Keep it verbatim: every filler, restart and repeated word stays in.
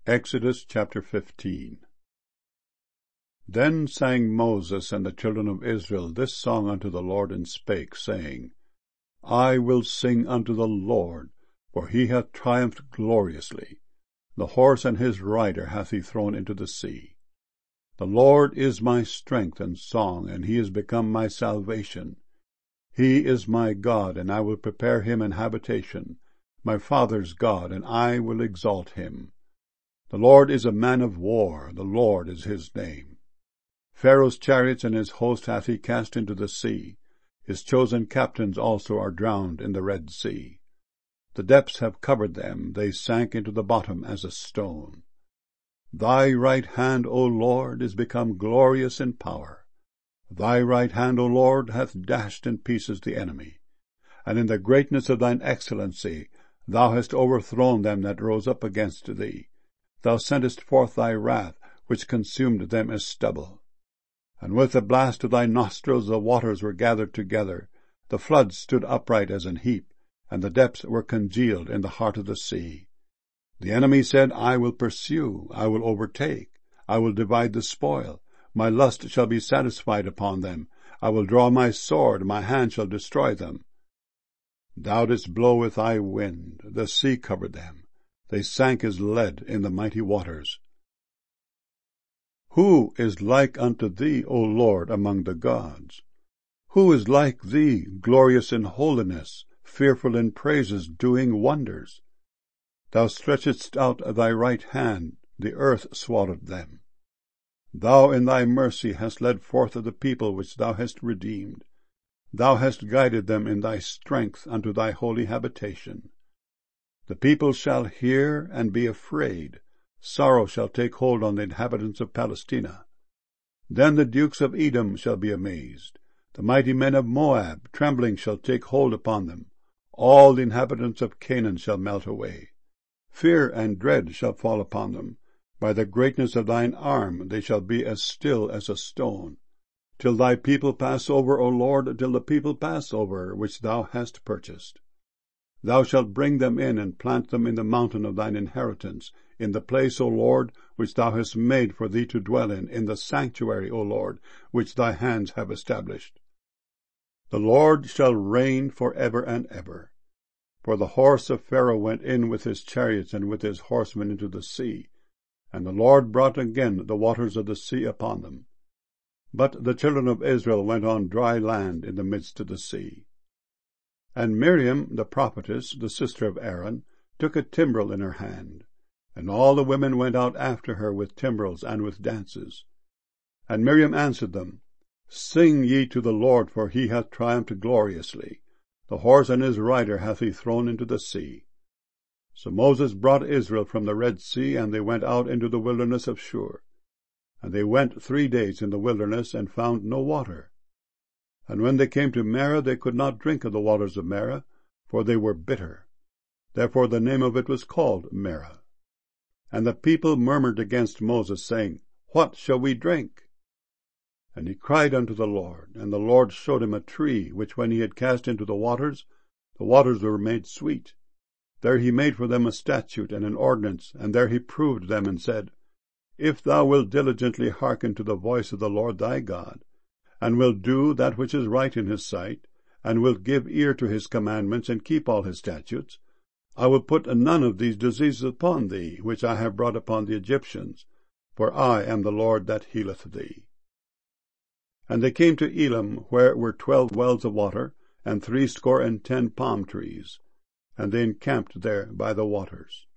Exodus chapter fifteen. Then sang Moses and the children of Israel this song unto the Lord, and spake, saying, I will sing unto the Lord, for he hath triumphed gloriously. The horse and his rider hath he thrown into the sea. The Lord is my strength and song, and he is become my salvation. He is my God, and I will prepare him an habitation, my father's God, and I will exalt him. The Lord is a man of war, the Lord is his name. Pharaoh's chariots and his host hath he cast into the sea. His chosen captains also are drowned in the Red Sea. The depths have covered them, they sank into the bottom as a stone. Thy right hand, O Lord, is become glorious in power. Thy right hand, O Lord, hath dashed in pieces the enemy. And in the greatness of thine excellency thou hast overthrown them that rose up against thee. Thou sentest forth thy wrath, which consumed them as stubble. And with the blast of thy nostrils the waters were gathered together. The floods stood upright as an heap, and the depths were congealed in the heart of the sea. The enemy said, I will pursue, I will overtake, I will divide the spoil. My lust shall be satisfied upon them. I will draw my sword, my hand shall destroy them. Thou didst blow with thy wind, the sea covered them. They sank as lead in the mighty waters. Who is like unto thee, O Lord, among the gods? Who is like thee, glorious in holiness, fearful in praises, doing wonders? Thou stretchedst out thy right hand, the earth swallowed them. Thou in thy mercy hast led forth the people which thou hast redeemed. Thou hast guided them in thy strength unto thy holy habitation. The people shall hear and be afraid. Sorrow shall take hold on the inhabitants of Palestina. Then the dukes of Edom shall be amazed. The mighty men of Moab, trembling, shall take hold upon them. All the inhabitants of Canaan shall melt away. Fear and dread shall fall upon them. By the greatness of thine arm they shall be as still as a stone. Till thy people pass over, O Lord, till the people pass over, which thou hast purchased. Thou shalt bring them in and plant them in the mountain of thine inheritance, in the place, O Lord, which thou hast made for thee to dwell in, in the sanctuary, O Lord, which thy hands have established. The Lord shall reign for ever and ever. For the horse of Pharaoh went in with his chariots and with his horsemen into the sea, and the Lord brought again the waters of the sea upon them. But the children of Israel went on dry land in the midst of the sea. And Miriam the prophetess, the sister of Aaron, took a timbrel in her hand, and all the women went out after her with timbrels and with dances. And Miriam answered them, Sing ye to the Lord, for he hath triumphed gloriously. The horse and his rider hath he thrown into the sea. So Moses brought Israel from the Red Sea, and they went out into the wilderness of Shur. And they went three days in the wilderness, and found no water. And when they came to Marah, they could not drink of the waters of Marah, for they were bitter. Therefore the name of it was called Marah. And the people murmured against Moses, saying, What shall we drink? And he cried unto the Lord, and the Lord showed him a tree, which when he had cast into the waters, the waters were made sweet. There he made for them a statute and an ordinance, and there he proved them, and said, If thou wilt diligently hearken to the voice of the Lord thy God, and wilt do that which is right in his sight, and wilt give ear to his commandments, and keep all his statutes, I will put none of these diseases upon thee, which I have brought upon the Egyptians, for I am the Lord that healeth thee. And they came to Elim, where were twelve wells of water, and threescore and ten palm trees, and they encamped there by the waters.